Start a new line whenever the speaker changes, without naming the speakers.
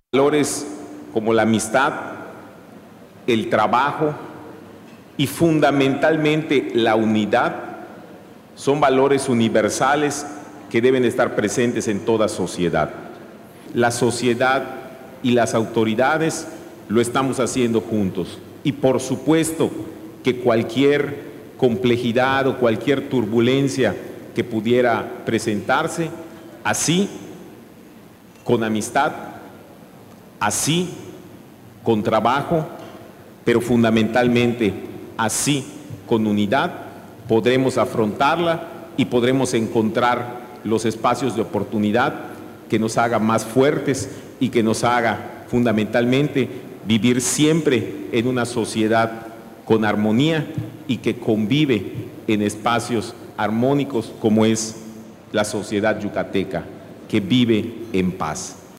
Valores como la amistad, el trabajo y fundamentalmente la unidad son valores universales que deben estar presentes en toda sociedad. La sociedad y las autoridades lo estamos haciendo juntos y por supuesto que cualquier complejidad o cualquier turbulencia que pudiera presentarse, así con amistad, así con trabajo, pero fundamentalmente así con unidad, podremos afrontarla y podremos encontrar los espacios de oportunidad que nos haga más fuertes y que nos haga fundamentalmente vivir siempre en una sociedad con armonía y que convive en espacios armónicos como es la sociedad yucateca, que vive en paz.